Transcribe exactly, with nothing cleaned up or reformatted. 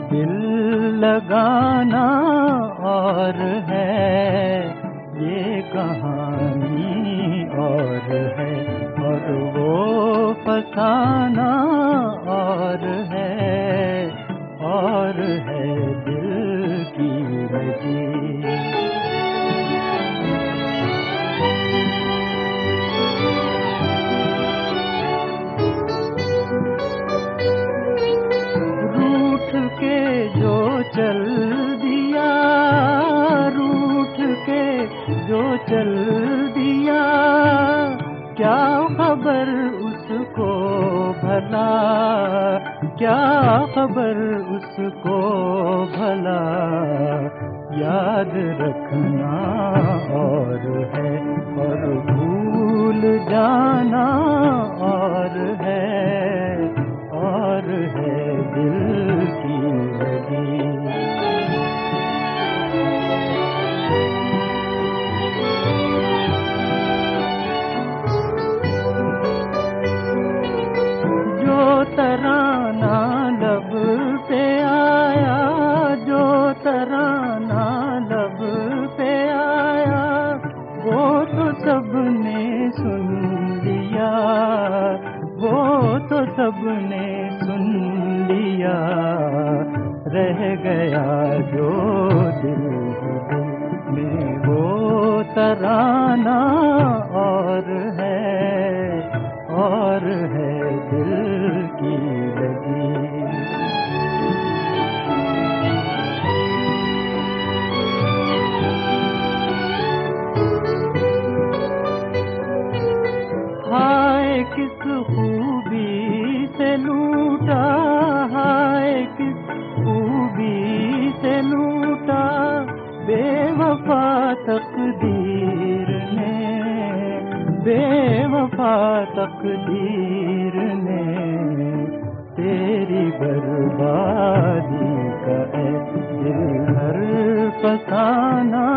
दिल लगाना और है, ये कहानी और है, और वो फसाना और है, और है दिल की लगी। रूठ के जो चल दिया, रूठ के जो चल दिया, क्या खबर उसको भला, क्या खबर उसको भला। याद रखना और है, और भूल जाना और है, और है दिल की लगी। जो तराना लब पे आया, जो तराना लब पे आया, वो तो सबने सुन लिया, वो तो सबने सुन लिया। रह गया जो दिल में वो तराना और है, और है दिल की लगी। हाय किस खूबी से लूटा, हाय किस खूबी से लूटा, बेवफा तकदीर ने, बेवफा तकदीर ने। तेरी बर्बादी का है दिल हर फसाना